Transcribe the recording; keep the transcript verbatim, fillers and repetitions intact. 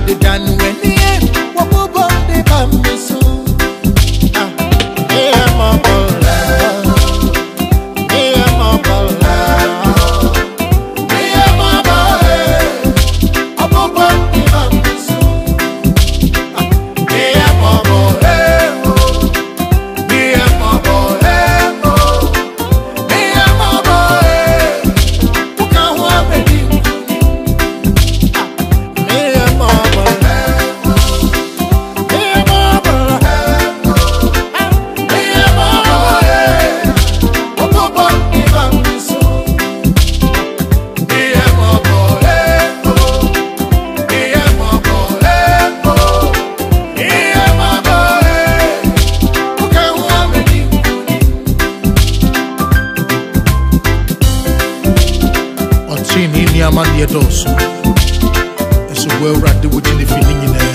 the dan when the what move on the bambi so ah yeah my bola yeah my bola yeah my bola up up the bambi so ah yeah my bola yeah my bola yeah my bola who can want me Chini ni amani ya dosu. Eso well right the within the feeling in